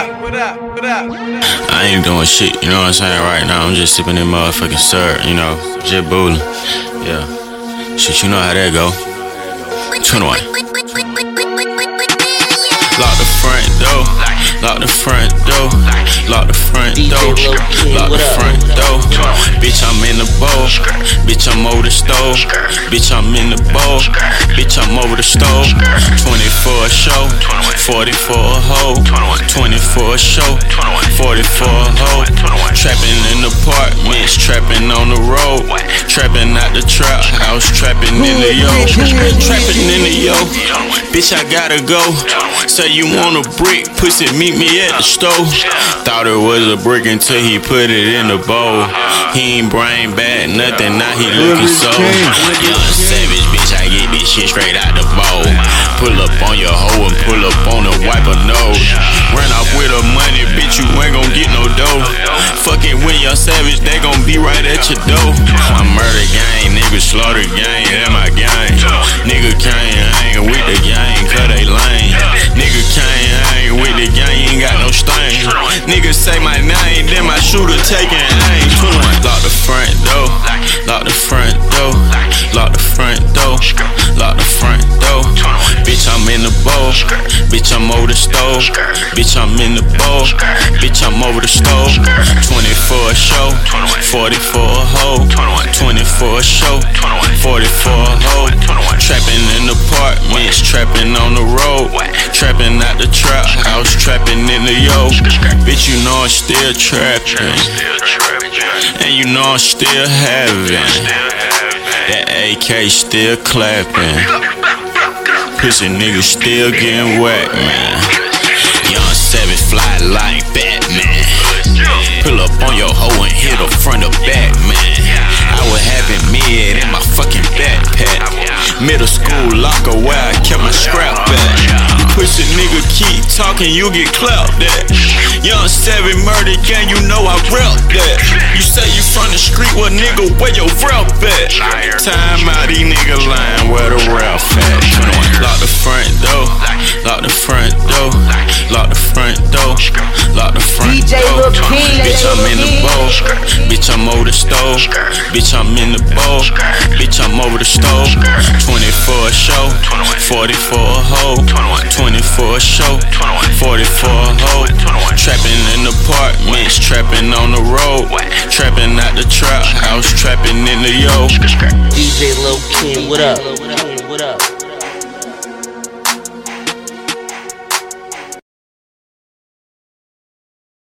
I ain't doing shit, you know what I'm saying, right now. I'm just sipping that motherfucking syrup, you know, just booling. Yeah. Shit, you know how that go. 21. Lock the front door, lock the front door, lock the front door, lock the front door. Bitch, I'm in the bowl, bitch, I'm over the stove, bitch, I'm in the bowl, bitch, I'm over the stove. 24 a show, 40 for a hoe, 24 a show, 40 for a hoe. Trapping in apartments, trapping on the road, trapping out the trap house, trapping in the yo, trapping in the yo. Bitch, I gotta go. Say you want a brick, pussy, meet me at the stove. Thought it was a brick until he put it in the bowl. He ain't brain bad, nothing, now he looking so young savage, bitch, I get this shit straight out the bowl. Pull up on your hoe and pull up on the wiper nose. Run off with her money, bitch, you ain't gon' get no dough. Fucking with your savage, they gon' be right at your door. I'm murder gang, nigga slaughter gang, that my gang. Nigga can't hang with the gang, cause they lame. Nigga can't hang with the gang, you ain't got no stain. Niggas say my name, then my shooter taking aim. Lock the front door, lock the front door, lock the front door, lock the front door. Bitch, I'm in the bowl, bitch, I'm over the stove, bitch, I'm in the bowl, bitch, I'm over the stove. 24 a show, 40 for a hoe, 24 a show, 40 for a hoe. Trapping in apartments, trapping on the road, trapping out the trap house, trapping in the yo. Bitch, you know I'm still trapping, and you know I'm still having that AK still clapping. Pussy niggas still getting whacked, man. Young Savage fly like Batman. Pull up on your hoe and hit her front or back, man. I was having mid in my fucking backpack. Middle school locker where I kept my scrap at. You pussy nigga keep talking, you get clapped at. Young Savage murder gang, you know I rep that. You say you from the street, well nigga, where your rep at? Time out, these nigga lying, where the rap at? Lock the front door, lock the front door, lock the front door, lock the front door. Bitch, I'm in the bowl, bitch, I'm over the stove, bitch, I'm in the bowl, bitch, I'm over the stove. 24 a show, 40 for a hoe, 24 a show, 40 for a hoe. Trapping in apartments, trapping on the road, trapping out the trap house, trapping in the yo. DJ Lil King, what up?